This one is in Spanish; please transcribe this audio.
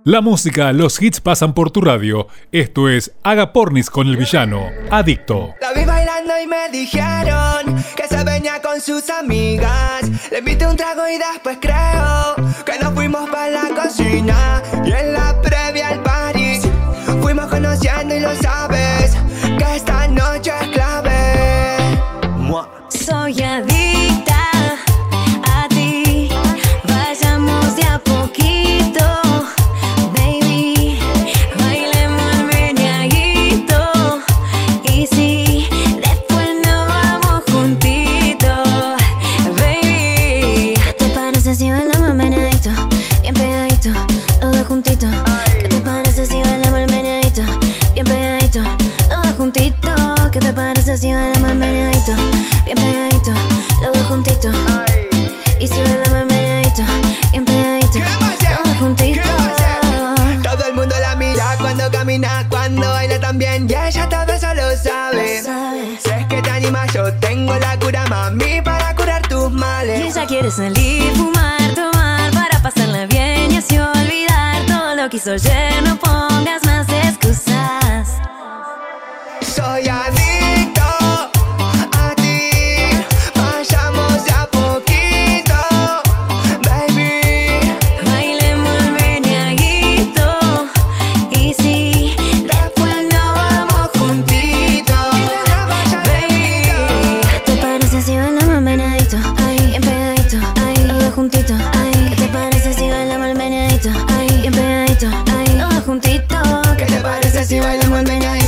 La música, los hits pasan por tu radio. Esto es Agapornis con el villano, Adicto. La vi bailando y me dijeron que se venía con sus amigas. Le invité un trago y después creo que nos fuimos para la cocina. Y en la previa al party fuimos conociendo y lo sabes que esta noche es clave. Soy adicta a ti, vayamos de a poquito, baby, bailemos el meneadito, y si después nos vamos juntitos, baby. ¿Qué te parece si bailamos el meneadito, bien pegadito, los dos juntitos? ¿Qué te parece si bailamos el meneadito, bien pegadito, los dos juntitos? ¿Qué te parece si bailamos el meneadito, bien pegadito, los dos juntitos? Y si bailamos el meneadito, bien pegadito, los dos juntitos. Todo el mundo la mira cuando camina, cuando baila también, y ella todo eso lo sabe. Si es que te animas, yo tengo la cura, mami, para curar tus Y males. ella quiere salir, fumar, tomar, para pasarla bien y así olvidar todo lo que hizo ayer. No pongas más excusas. Soy adicto a ti, vayamos de a poquito, baby. Bailemos el meneadito, y si después nos vamos juntitos, baby. ¿Qué te parece si bailamos el meneadito, bien pegadito, los dos juntitos? ¿Qué te parece si bailamos el meneadito, bien pegadito, los dos juntitos? ¿Qué te parece si bailamos el meneadito?